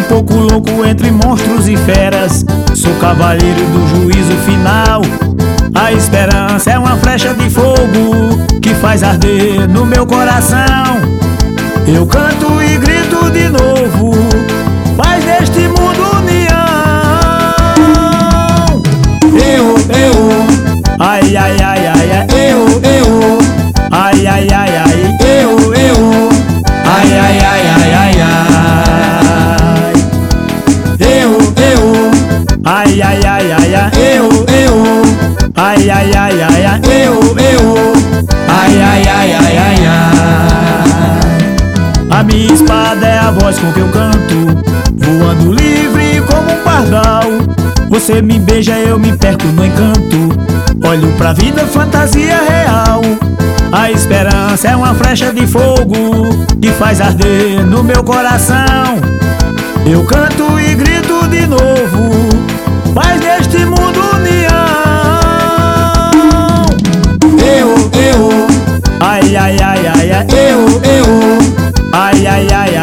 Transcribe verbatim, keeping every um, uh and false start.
pouco louco entre monstros e feras. Sou cavaleiro do juízo final. A esperança é uma flecha de fogo que faz arder no meu coração. Eu canto e grito de novo, paz neste mundo união. Eu, eu, ai, ai, ai, ai, ai, eu, eu, ai, ai, ai, ai, eu, eu, ai, ai, ai, ai, ai, ai, eu, eu, ai, ai, ai, ai, ai, eu, eu, ai, ai, ai, ai, ai, eu, eu, ai, ai, ai, ai, ai, ai. A minha espada é a voz com que eu canto, voando livre como um pardal. Você me beija, eu me perco no encanto. Olho pra vida, fantasia real. A esperança é uma flecha de fogo que faz arder no meu coração. Eu canto e grito de novo, paz neste mundo união. Eu, eu, ai, ai, ai, ai, ai, eu, eu, ai, ai, ai,